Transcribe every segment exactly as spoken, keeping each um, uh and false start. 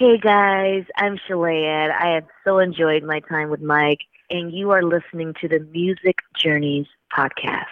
Hey guys, I'm Shalea. I have so enjoyed my time with Mike, and you are listening to the Music Journeys podcast.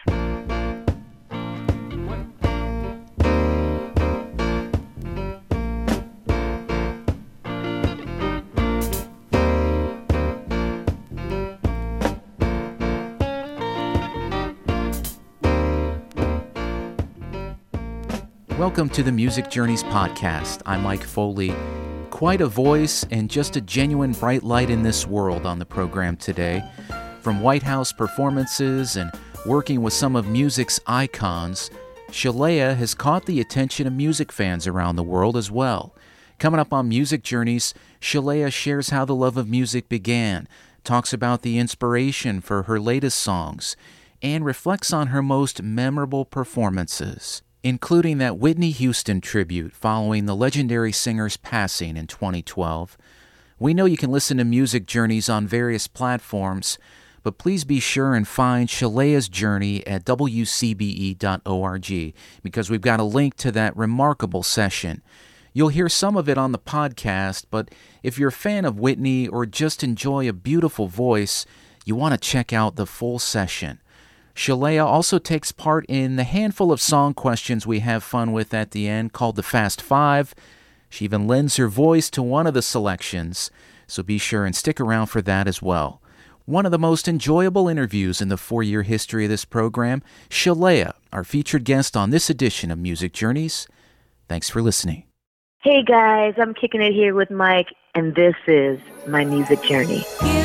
Welcome to the Music Journeys podcast. I'm Mike Foley. Quite a voice and just a genuine bright light in this world on the program today. From White House performances and working with some of music's icons, Shalea has caught the attention of music fans around the world as well. Coming up on Music Journeys, Shalea shares how the love of music began, talks about the inspiration for her latest songs, and reflects on her most memorable performances, including that Whitney Houston tribute following the legendary singer's passing in twenty twelve. We know you can listen to Music Journeys on various platforms, but please be sure and find Shalea's journey at w c b e dot org because we've got a link to that remarkable session. You'll hear some of it on the podcast, but if you're a fan of Whitney or just enjoy a beautiful voice, you want to check out the full session. Shalea also takes part in the handful of song questions we have fun with at the end called the Fast Five. She even lends her voice to one of the selections, so be sure and stick around for that as well. One of the most enjoyable interviews in the four-year history of this program, Shalea, our featured guest on this edition of Music Journeys. Thanks for listening. Hey guys, I'm kicking it here with Mike, and this is my music journey.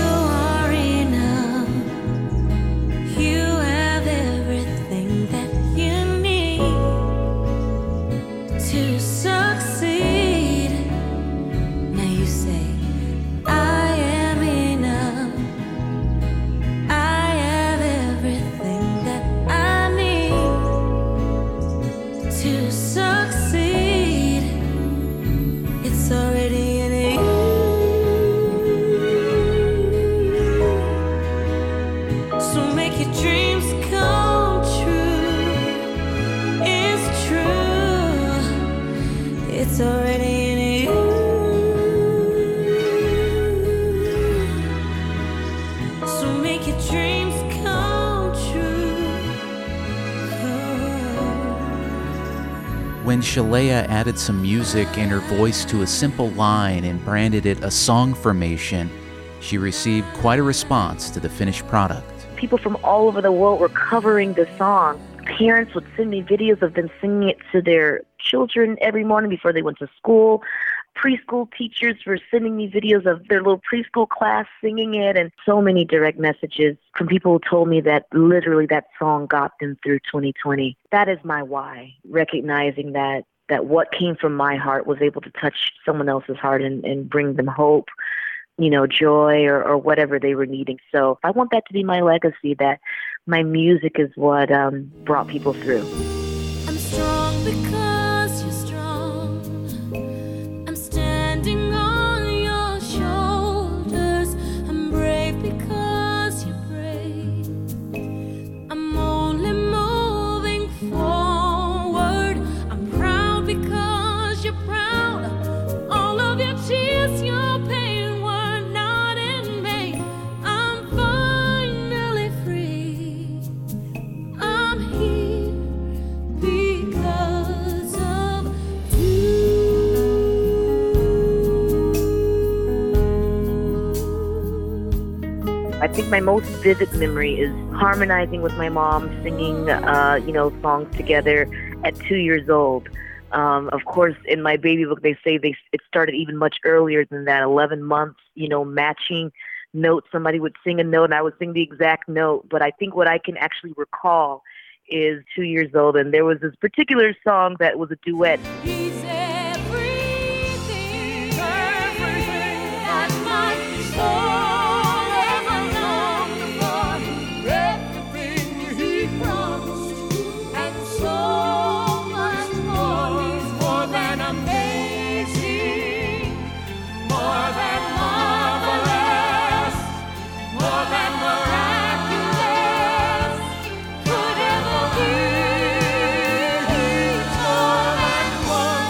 When Shalea added some music and her voice to a simple line and branded it a song formation, she received quite a response to the finished product. People from all over the world were covering the song. Parents would send me videos of them singing it to their children every morning before they went to school. Preschool teachers were sending me videos of their little preschool class singing it, and so many direct messages from people who told me that literally that song got them through twenty twenty. That is my why, recognizing that that what came from my heart was able to touch someone else's heart and, and bring them hope, you know, joy or, or whatever they were needing. So I want that to be my legacy, that my music is what um, brought people through. I'm strong because you're strong. I'm standing on your shoulders. I'm brave because you're brave. I'm only moving forward. I'm proud because you're proud. All of your tears, your pain were not in vain. I'm finally free. I'm here because of you. I think my most vivid memory is harmonizing with my mom, singing, uh, you know, songs together at two years old. Um, of course, in my baby book, they say they it started even much earlier than that, eleven months, you know, matching notes. Somebody would sing a note and I would sing the exact note. But I think what I can actually recall is two years old. And there was this particular song that was a duet. He's everything, everything that my soul ever longed for, everything he promised, and so much more. He's more than amazing, more than marvelous, more than miraculous, could ever be. He's more than wonderful.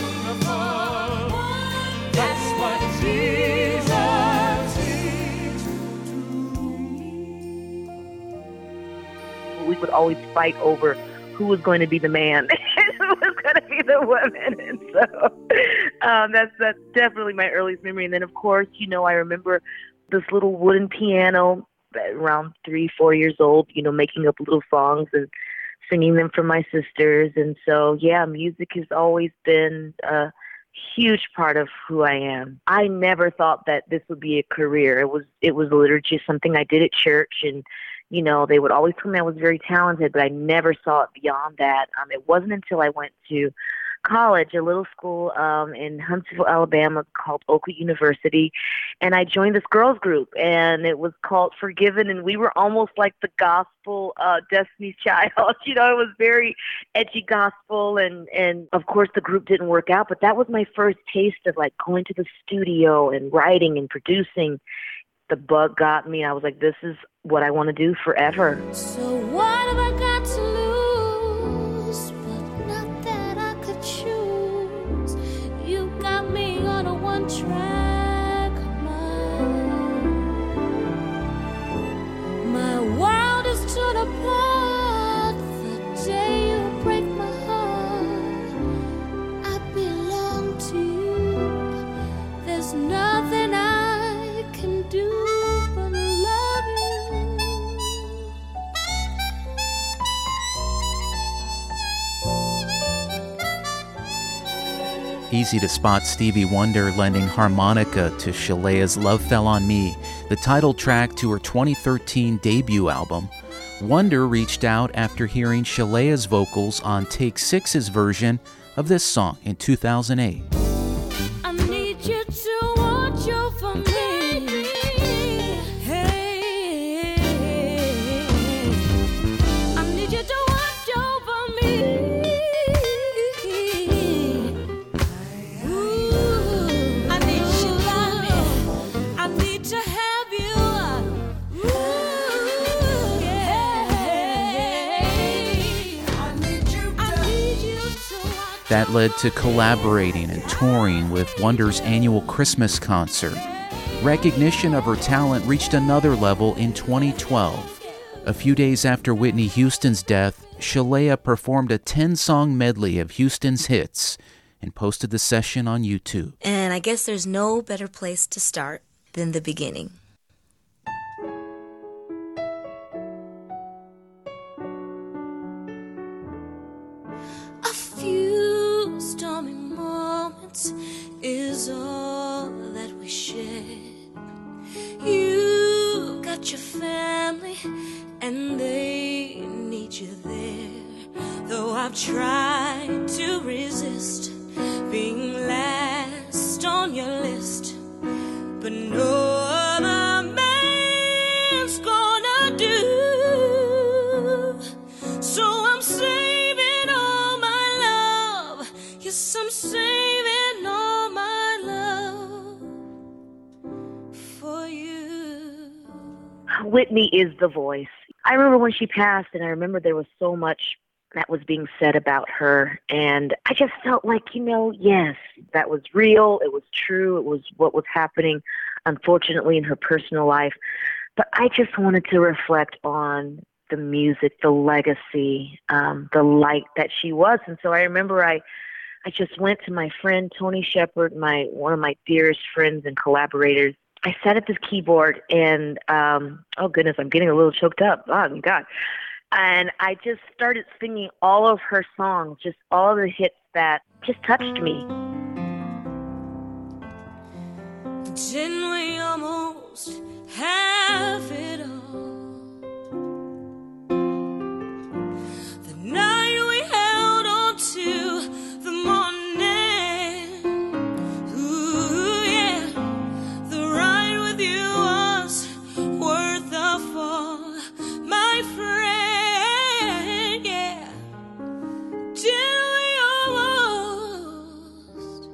we would always fight over who was going to be the man and who was going to be the woman. And so um, that's, that's definitely my earliest memory. And then, of course, you know, I remember this little wooden piano around three, four years old, you know, making up little songs and singing them for my sisters. And so, yeah, music has always been a huge part of who I am. I never thought that this would be a career. It was, it was literally just something I did at church, and you know, they would always tell me I was very talented, but I never saw it beyond that. Um, it wasn't until I went to college, a little school um, in Huntsville, Alabama called Oakwood University, and I joined this girls group, and it was called Forgiven, and we were almost like the gospel uh, Destiny's Child. You know, it was very edgy gospel, and, and of course the group didn't work out, but that was my first taste of like going to the studio and writing and producing. The bug got me. I was like, this is what I want to do forever. So what have I got to lose? But not that I could choose. You got me on a one-track mind. My world is torn apart the day you break my heart. I belong to you. There's nothing I can do. Easy to spot Stevie Wonder lending harmonica to Shalea's Love Fell on Me, the title track to her twenty thirteen debut album. Wonder reached out after hearing Shalea's vocals on Take Six's version of this song in two thousand eight. I need you to watch over me. Hey, I need you to watch over me. Ooh, I need you to love me. I need to have you. Ooh, yeah. I need you to, I need you to watch. That led to collaborating and touring with Wonder's annual Christmas concert. Recognition of her talent reached another level in twenty twelve. A few days after Whitney Houston's death, Shalea performed a ten-song medley of Houston's hits and posted the session on YouTube. And I guess there's no better place to start than the beginning. A few stormy moments is all that we share. You got your family and they need you there. Though I've tried to resist being last on your list, but no other man's gonna do. So I'm saving all my love. Yes, I'm saving all my love for you. Whitney is the voice. I remember when she passed, and I remember there was so much that was being said about her, and I just felt like, you know, yes, that was real, it was true, it was what was happening, unfortunately, in her personal life, but I just wanted to reflect on the music, the legacy, um, the light that she was. And so I remember I I just went to my friend Tony Shepard, my one of my dearest friends and collaborators. I sat at this keyboard and, um, oh goodness, I'm getting a little choked up. Oh, God. And I just started singing all of her songs, just all the hits that just touched me. Didn't we almost have it all? The night we held on to the morning. Ooh, yeah. The ride with you was worth the fall, my friend, yeah. Did we almost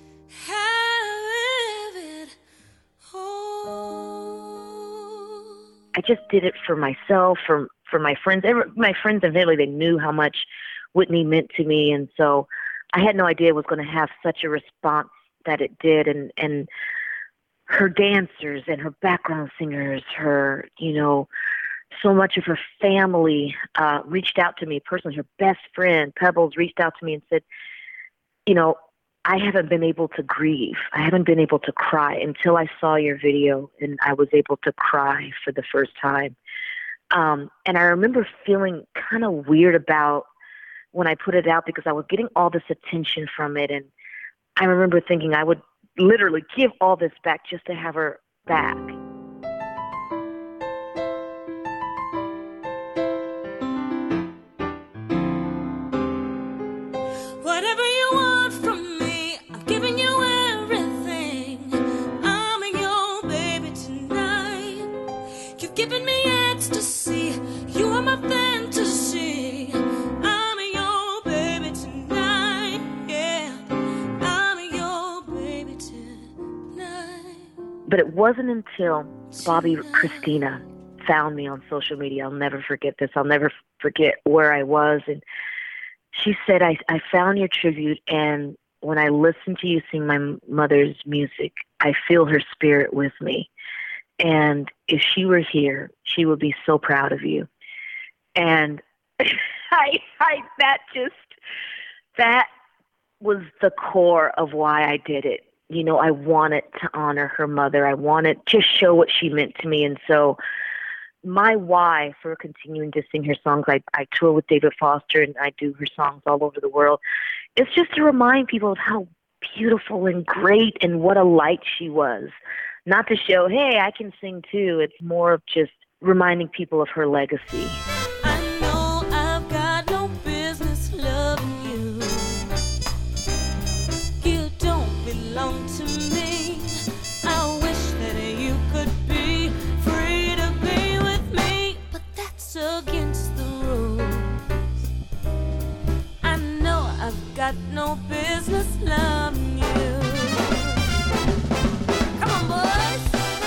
have it all? I just did it for myself, for for my friends. Every, my friends and family, they knew how much Whitney meant to me, and so I had no idea it was going to have such a response that it did. And and her dancers and her background singers, her, you know, so much of her family uh, reached out to me personally. Her best friend, Pebbles, reached out to me and said, you know, I haven't been able to grieve. I haven't been able to cry until I saw your video, and I was able to cry for the first time. Um, and I remember feeling kind of weird about when I put it out because I was getting all this attention from it. And I remember thinking I would literally give all this back just to have her back. Whatever you want from me, I'm giving you everything. I'm your baby tonight. You've given me ecstasy. You are my fantasy. I'm your baby tonight. Yeah, I'm your baby tonight. But it wasn't until Bobbi Kristina found me on social media. I'll never forget this. I'll never forget where I was. And she said, I, I found your tribute, and when I listen to you sing my mother's music, I feel her spirit with me. And if she were here, she would be so proud of you. And I, I, that just, that was the core of why I did it. You know, I wanted to honor her mother. I wanted to show what she meant to me. And so my why for continuing to sing her songs, I, I tour with David Foster and I do her songs all over the world. It's just to remind people of how beautiful and great and what a light she was. Not to show, hey, I can sing too. It's more of just reminding people of her legacy. I know I've got no business loving you. You don't belong to me. I wish that you could be free to be with me, but that's against the rules. I know I've got no business loving you. Come on, boys.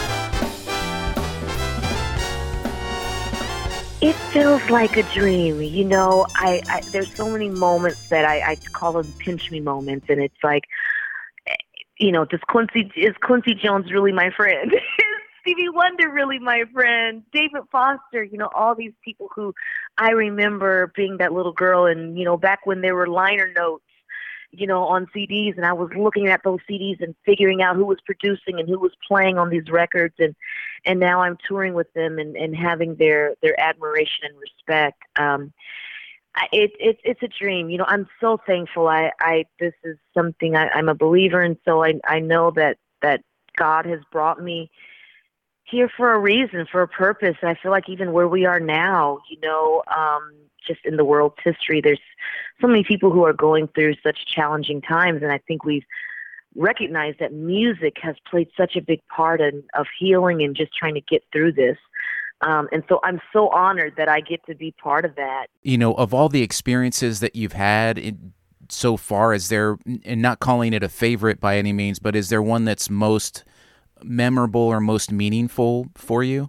It feels like a dream. You know, I, I there's so many moments that I, I call them pinch me moments, and it's like, you know, does Quincy is Quincy Jones really my friend? Is Stevie Wonder really my friend? David Foster, you know, all these people who I remember being that little girl, and you know, back when there were liner notes, you know, on C Ds, and I was looking at those C Ds and figuring out who was producing and who was playing on these records, and and now I'm touring with them and, and having their, their admiration and respect. Um, I, it, it, it's a dream. You know, I'm so thankful. I, I this is something I, I'm a believer in, so I, I know that, that God has brought me here for a reason, for a purpose. I feel like even where we are now, you know, um, just in the world's history, there's so many people who are going through such challenging times, and I think we've recognized that music has played such a big part in, of healing and just trying to get through this. Um, and so I'm so honored that I get to be part of that. You know, of all the experiences that you've had in, so far, is there, and not calling it a favorite by any means, but is there one that's most memorable or most meaningful for you?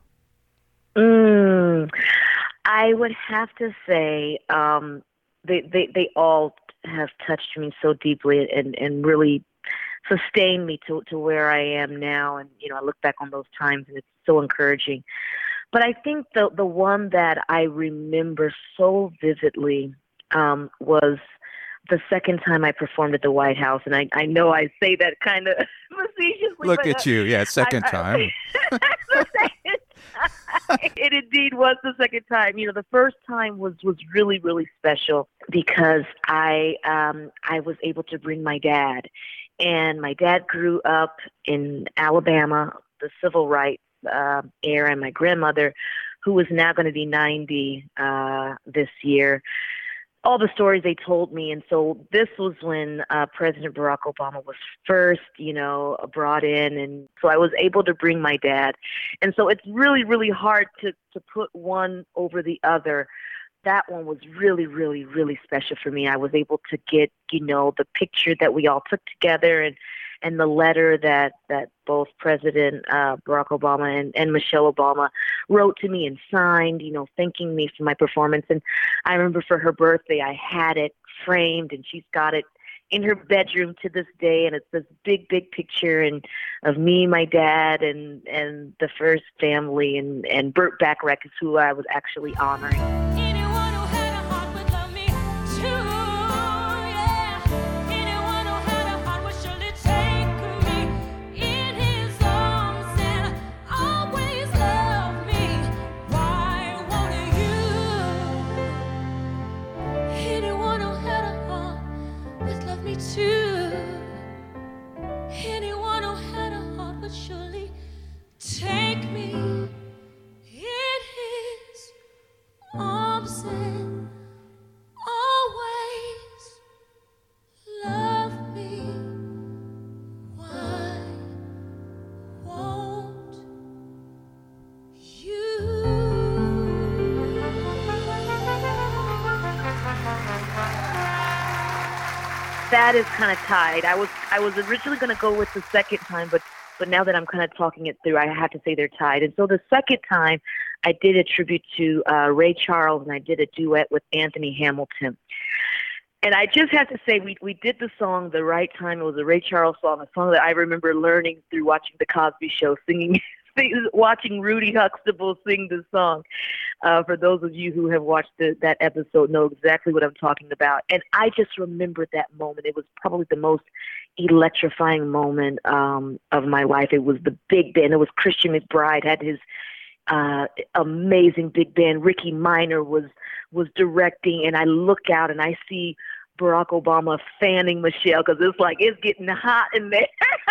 Mm, I would have to say um, they, they, they all have touched me so deeply and, and really sustained me to, to where I am now. And, you know, I look back on those times and it's so encouraging. But I think the, the one that I remember so vividly um, was the second time I performed at the White House. And I, I know I say that kind of facetiously. Look but, at you. Yeah, second I, time. I, the second time. It indeed was the second time. You know, the first time was, was really, really special because I um, I was able to bring my dad. And my dad grew up in Alabama, the civil rights uh, era, and my grandmother, who was now going to be ninety uh, this year, all the stories they told me. And so this was when uh, President Barack Obama was first, you know, brought in. And so I was able to bring my dad. And so it's really, really hard to, to put one over the other. That one was really, really, really special for me. I was able to get, you know, the picture that we all took together and, and the letter that, that both President uh, Barack Obama and, and Michelle Obama wrote to me and signed, you know, thanking me for my performance. And I remember for her birthday, I had it framed and she's got it in her bedroom to this day, and it's this big, big picture and of me, my dad, and and the first family, and and Burt Bacharach is who I was actually honoring. That is kind of tied. I was I was originally going to go with the second time, but but now that I'm kind of talking it through, I have to say they're tied. And so the second time, I did a tribute to uh, Ray Charles, and I did a duet with Anthony Hamilton. And I just have to say, we we did the song the right time. It was a Ray Charles song, a song that I remember learning through watching The Cosby Show, singing, watching Rudy Huxtable sing the song. Uh, for those of you who have watched the, that episode, know exactly what I'm talking about. And I just remembered that moment. It was probably the most electrifying moment um, of my life. It was the big band. It was Christian McBride had his uh, amazing big band. Ricky Minor was was directing, and I look out and I see Barack Obama fanning Michelle because it's like it's getting hot in there.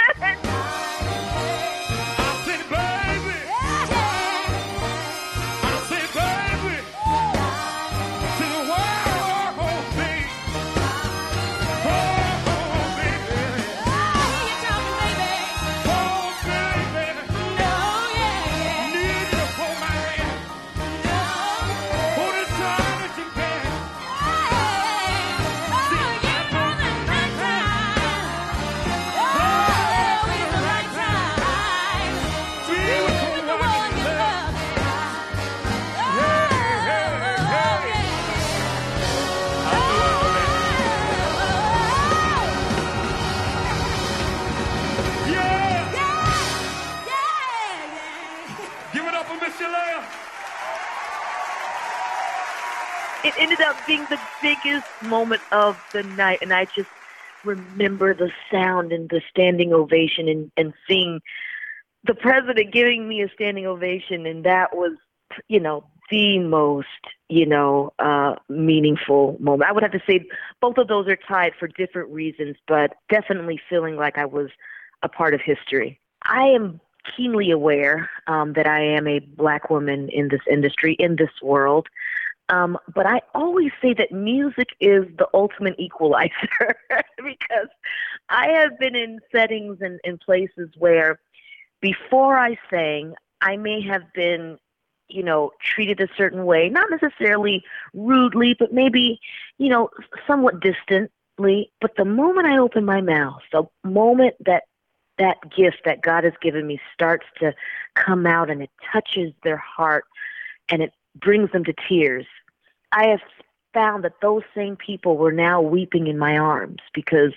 It ended up being the biggest moment of the night, and I just remember the sound and the standing ovation and, and seeing the president giving me a standing ovation, and that was, you know, the most, you know, uh, meaningful moment. I would have to say both of those are tied for different reasons, but definitely feeling like I was a part of history. I am keenly aware um, that I am a Black woman in this industry, in this world. Um, but I always say that music is the ultimate equalizer because I have been in settings and in places where before I sang, I may have been, you know, treated a certain way, not necessarily rudely, but maybe, you know, somewhat distantly. But the moment I open my mouth, the moment that that gift that God has given me starts to come out and it touches their heart and it brings them to tears, I have found that those same people were now weeping in my arms because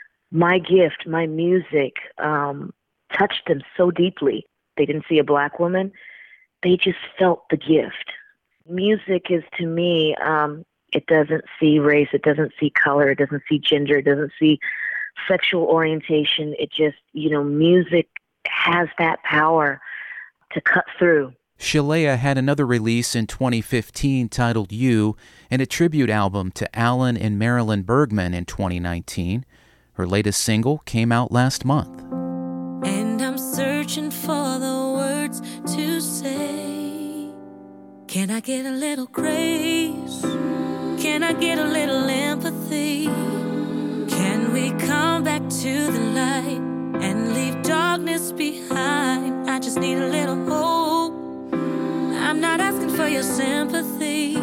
my gift, my music, um, touched them so deeply. They didn't see a Black woman. They just felt the gift. Music is, to me, um, it doesn't see race, it doesn't see color, it doesn't see gender, it doesn't see sexual orientation. It just, you know, music has that power to cut through. Shalea had another release in twenty fifteen titled You, and a tribute album to Alan and Marilyn Bergman in twenty nineteen. Her latest single came out last month. And I'm searching for the words to say. Can I get a little grace? Can I get a little empathy? Can we come back to the light and leave darkness behind? I just need a little hope. I'm not asking for your sympathy.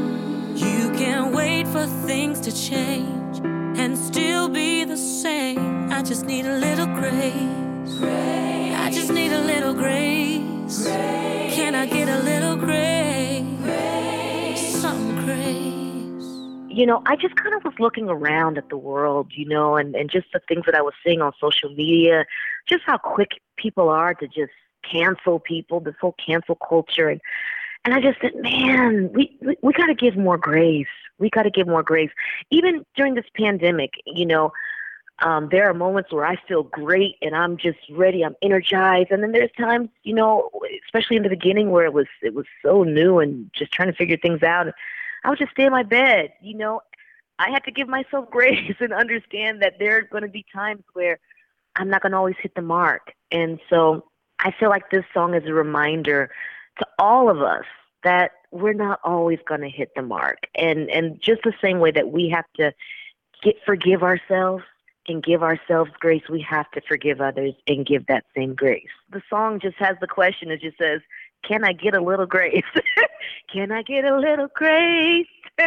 You can't wait for things to change and still be the same. I just need a little grace. grace. I just need a little grace. grace. Can I get a little grace? grace. Some grace. you know, I just kind of was looking around at the world, you know, and, and just the things that I was seeing on social media, just how quick people are to just cancel people, this whole cancel culture. And, and I just said, man, we, we, we got to give more grace. We got to give more grace. Even during this pandemic, you know, um, there are moments where I feel great and I'm just ready. I'm energized. And then there's times, you know, especially in the beginning where it was, it was so new and just trying to figure things out. I would just stay in my bed. You know, I had to give myself grace and understand that there are going to be times where I'm not going to always hit the mark. And so I feel like this song is a reminder to all of us that we're not always going to hit the mark. And, and just the same way that we have to get, forgive ourselves and give ourselves grace, we have to forgive others and give that same grace. The song just has the question. It just says, can I get a little grace? Can I get a little grace?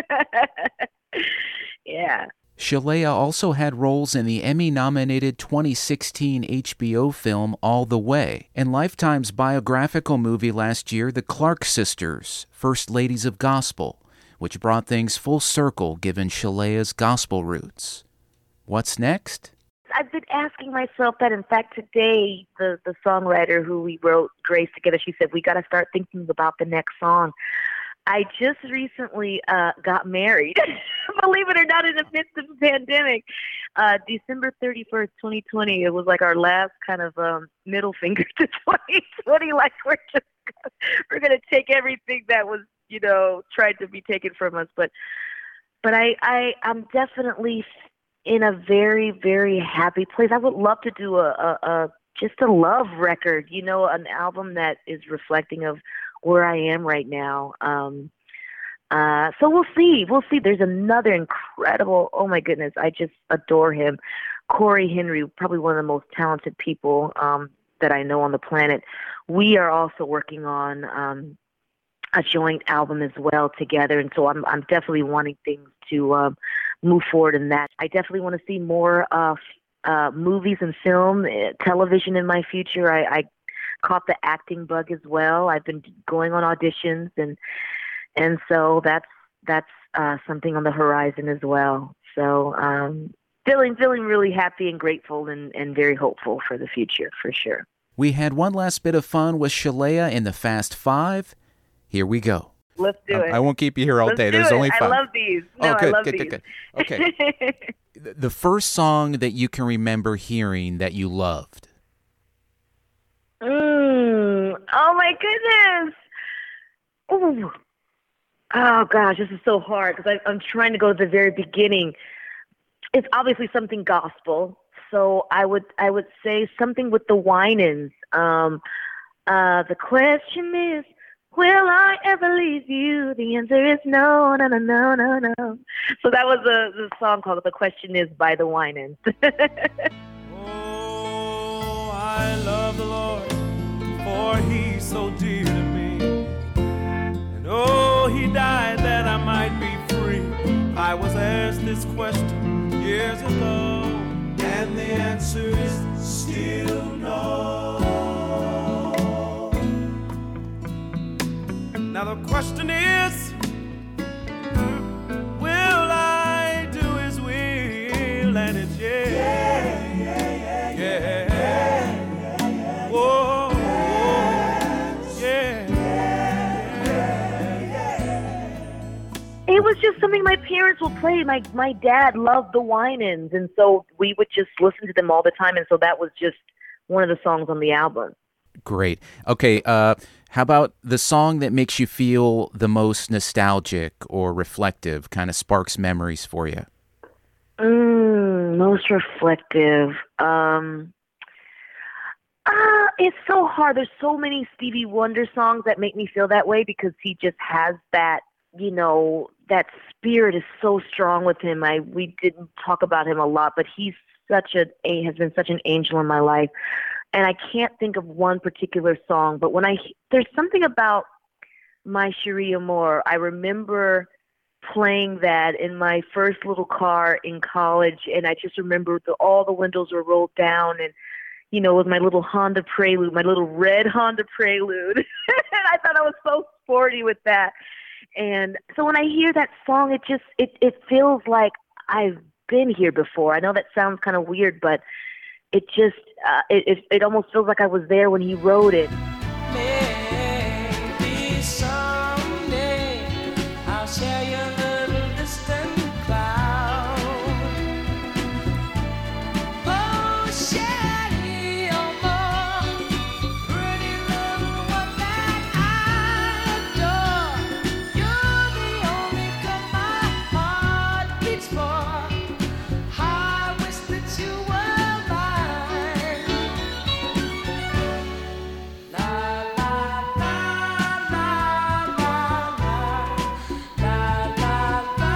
Yeah. Shalea also had roles in the Emmy-nominated twenty sixteen H B O film All the Way, and Lifetime's biographical movie last year, The Clark Sisters, First Ladies of Gospel, which brought things full circle given Shalea's gospel roots. What's next? I've been asking myself that. In fact, today, the, the songwriter who we wrote Grace together, she said, we got to start thinking about the next song. I just recently uh, got married, believe it or not, in the midst of the pandemic. Uh, December thirty-first, twenty twenty, it was like our last kind of um, middle finger to twenty twenty. Like we're just, we're going to take everything that was, you know, tried to be taken from us. But, but I, I, I'm definitely in a very, very happy place. I would love to do a, a, a just a love record, you know, an album that is reflecting of where I am right now. Um, uh, so we'll see. We'll see. There's another incredible, oh my goodness, I just adore him. Corey Henry, probably one of the most talented people um, that I know on the planet. We are also working on um, a joint album as well together. And so I'm, I'm definitely wanting things to um, move forward in that. I definitely want to see more uh, uh, movies and film, uh, television in my future. I, I caught the acting bug as well. I've been going on auditions, and and so that's that's uh, something on the horizon as well. So um, feeling feeling really happy and grateful and, and very hopeful for the future, for sure. We had one last bit of fun with Shalea in the Fast Five. Here we go. Let's do it. I won't keep you here all Let's day. do There's it. only five. I love these. No, oh, good, I love good, these. good, good. Okay. The first song that you can remember hearing that you loved. Mm, oh my goodness. Ooh. Oh gosh, this is so hard because I'm trying to go to the very beginning. It's obviously something gospel, so I would I would say something with the Winans. Um, uh, the question is, will I ever leave you? The answer is no, no, no, no, no, no. So that was the the song called "The Question Is" by the Winans. Oh, I love the Lord, for He's so dear to me. And oh, He died that I might be free. I was asked this question years ago, and the answer is still no. Now the question is, will I do His will? And it's yeah, yeah, yeah, yeah, yeah, yeah, yeah. Whoa, yes, yeah, yeah, yeah. It was just something my parents would play. My my dad loved the Winans, and so we would just listen to them all the time. And so that was just one of the songs on the album. Great. Okay, uh, how about the song that makes you feel the most nostalgic or reflective, kind of sparks memories for you? Mm, most reflective. Um, uh, it's so hard. There's so many Stevie Wonder songs that make me feel that way because he just has that, you know, that spirit is so strong with him. I we didn't talk about him a lot, but he's such a, a has been such an angel in my life. And I can't think of one particular song, but when I, there's something about My Cherie Amour. I remember playing that in my first little car in college, and I just remember the, all the windows were rolled down, and, you know, with my little Honda Prelude, my little red Honda Prelude. And I thought I was so sporty with that. And so when I hear that song, it just it, it feels like I've been here before. I know that sounds kind of weird, but it just uh, it, it it almost feels like I was there when he wrote it. Maybe someday I'll share your little distant cloud. Oh, Shelly, oh, more pretty little one that I adore. You're the only girl my heart beats for. I wish that you were mine. La la la la la la la la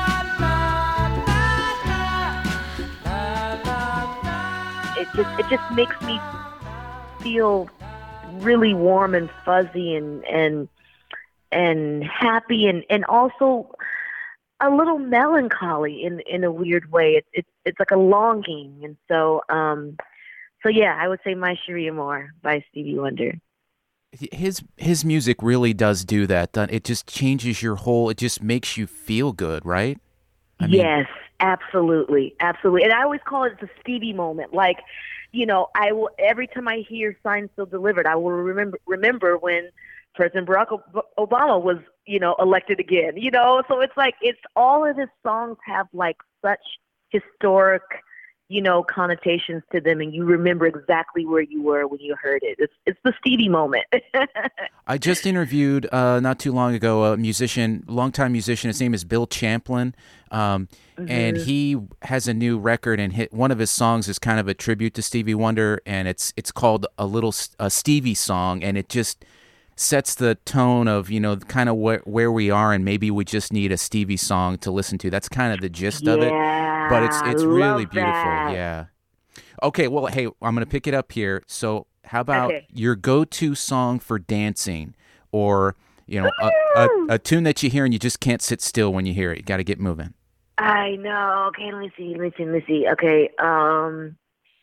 la la la. It just it just makes me feel really warm and fuzzy and and and happy and, and also a little melancholy in in a weird way. It's it's it's like a longing, and so um so yeah, I would say My Cherie Amour by Stevie Wonder. His his music really does do that. It just changes your whole. It just makes you feel good, right? I mean, Yes, absolutely, absolutely. And I always call it the Stevie moment. Like, you know, I will every time I hear "Signed, Sealed, Delivered," I will remember remember when President Barack Ob- Obama was, you know, elected again. You know, so it's like it's all of his songs have like such historic, you know, connotations to them, and you remember exactly where you were when you heard it. It's it's the Stevie moment. I just interviewed uh, not too long ago a musician, longtime musician. His name is Bill Champlin, um, and he has a new record. And hit, one of his songs is kind of a tribute to Stevie Wonder, and it's it's called a little a Stevie song, and it just sets the tone of, you know, kind of wh- where we are, and maybe we just need a Stevie song to listen to. That's kind of the gist of it. Yeah, But it's it's I really love beautiful. that. Yeah. Okay, well, hey, I'm going to pick it up here. So how about Okay. your go-to song for dancing, or, you know, a, a, a tune that you hear and you just can't sit still when you hear it? You got to get moving. I know. Okay, let me see. Let me see. Let me see. Okay. Um.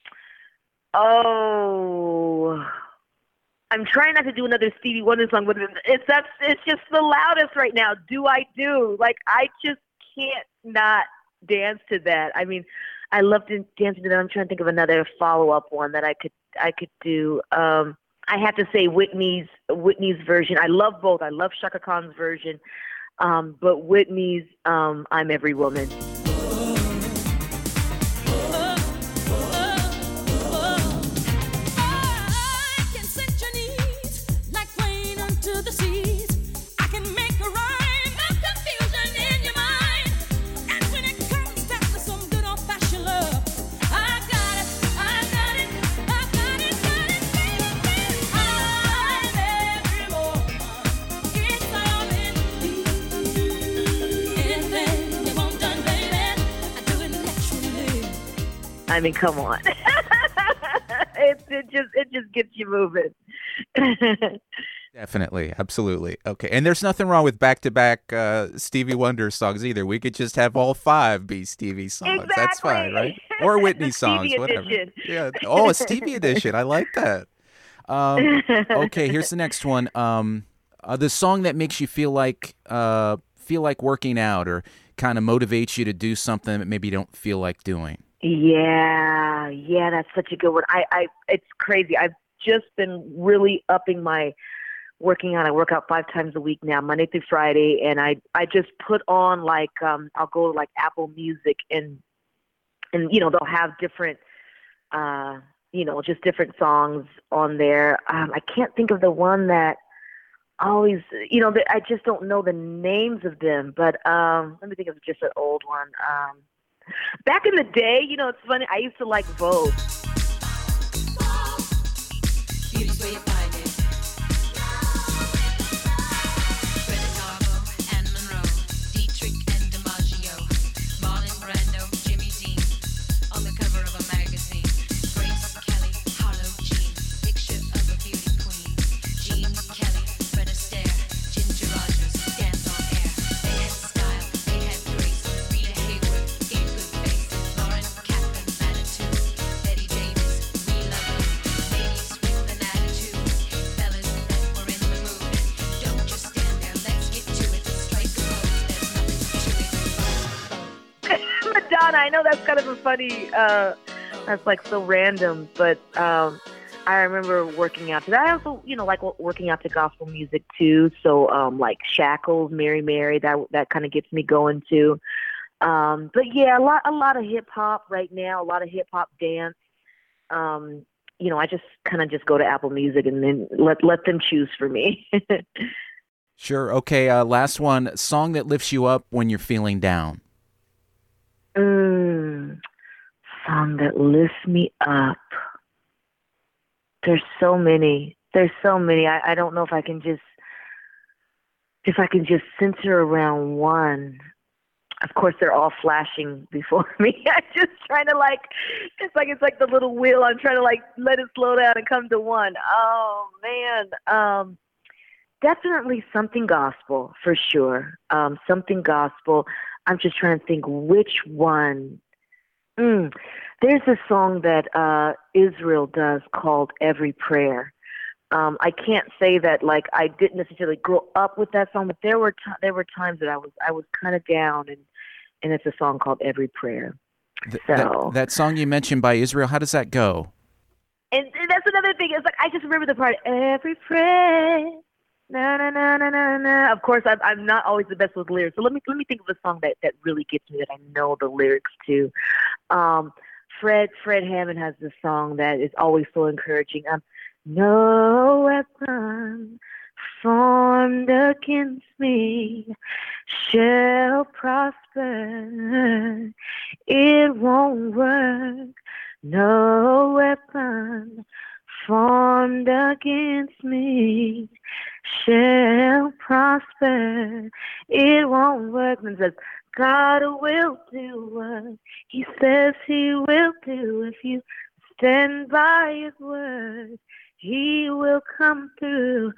Oh. I'm trying not to do another Stevie Wonder song, but it's that's it's just the loudest right now. Do I do? Like, I just can't not dance to that. I mean, I love to dancing to that. I'm trying to think of another follow-up one that I could I could do. Um, I have to say Whitney's Whitney's version. I love both. I love Chaka Khan's version, um, but Whitney's um, "I'm Every Woman." I can set your knees like rain unto the seas. I can make a rhyme, no confusion in your mind. And when it comes down to some good old-fashioned love, I got it, I got it, I got it, got it, baby, baby. I'm every woman. It's all in me. Anything you want done, baby, I do it naturally. I mean, come on. it, it just it just gets you moving. Definitely. Absolutely. Okay. And there's nothing wrong with back-to-back uh, Stevie Wonder songs either. We could just have all five be Stevie songs. That's fine, Exactly. right? Or Whitney songs, Stevie whatever. edition. Yeah. Oh, a Stevie edition. I like that. Um, okay, here's the next one. Um, uh, the song that makes you feel like uh, feel like working out, or kind of motivates you to do something that maybe you don't feel like doing. Yeah, yeah, that's such a good one. I, I, it's crazy. I've just been really upping my working out. I work out five times a week now, Monday through Friday, and I, I just put on like, um, I'll go to like Apple Music, and, and you know, they'll have different, uh, you know, just different songs on there. Um, I can't think of the one that always, you know, I just don't know the names of them. But um, let me think of just an old one. Um, Back in the day, you know, it's funny, I used to like Vogue. Beauty's where you find it. Greta Garbo, Anne Monroe, Dietrich and DiMaggio, Marlon Brando, Jimmy Dean, on the cover of a magazine. Grace Kelly, Harlow Jean, picture of a beauty queen. Jean Kelly, Fred Astaire, Ginger Rogers, dance on air. They had style, they had grace. Rita Hayworth, gave good face. Lauren Catherine, Manitou, Betty J. Rihanna. I know that's kind of a funny, uh, that's like so random, but um, I remember working out to that. I also, you know, like working out to gospel music too. So um, like Shackles, Mary Mary, that that kind of gets me going too. Um, but yeah, a lot, a lot of hip hop right now, a lot of hip hop dance. Um, you know, I just kind of just go to Apple Music and then let let them choose for me. Sure. Okay. Uh, last one. Song that lifts you up when you're feeling down. Mm, song that lifts me up. There's so many. There's so many. I, I don't know if I can just if I can just center around one. Of course, they're all flashing before me. I'm just trying to like, it's like it's like the little wheel. I'm trying to like let it slow down and come to one. Oh man, um, definitely something gospel for sure. Um, something gospel. I'm just trying to think which one. Mm. There's a song that uh, Israel does called "Every Prayer." Um, I can't say that like I didn't necessarily grow up with that song, but there were t- there were times that I was I was kind of down, and and it's a song called "Every Prayer." Th- so that, that song you mentioned by Israel, how does that go? And, and that's another thing. It's like I just remember the part "Every Prayer." Na na na na na na. Of course, I'm I'm not always the best with lyrics, so let me let me think of a song that, that really gets me that I know the lyrics to. Um, Fred Fred Hammond has this song that is always so encouraging. Um, no weapon formed against me shall prosper. It won't work. No weapon formed against me shall prosper. It won't work. And it says, God will do what He says He will do. If you stand by His word, He will come through.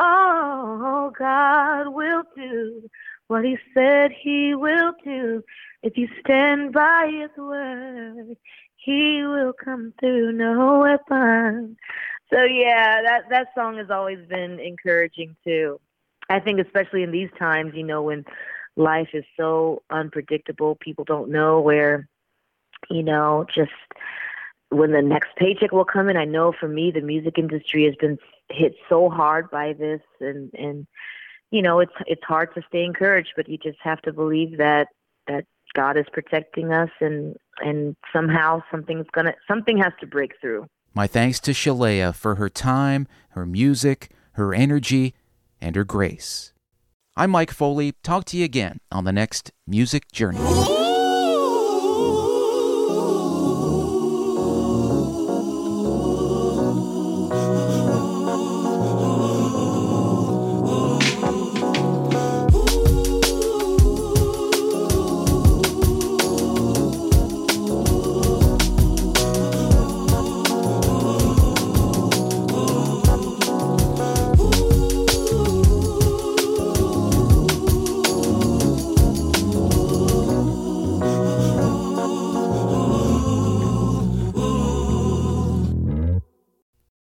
Oh, God will do what He said He will do. If you stand by His word, He will come through. No weapon. So yeah, that that song has always been encouraging too. I think especially in these times, you know, when life is so unpredictable, people don't know where, you know, just when the next paycheck will come in. I know for me, the music industry has been hit so hard by this, and, and you know, it's it's hard to stay encouraged, but you just have to believe that that God is protecting us, and and somehow something's gonna something has to break through. My thanks to Shalea for her time, her music, her energy, and her grace. I'm Mike Foley. Talk to you again on the next Music Journey. Ooh.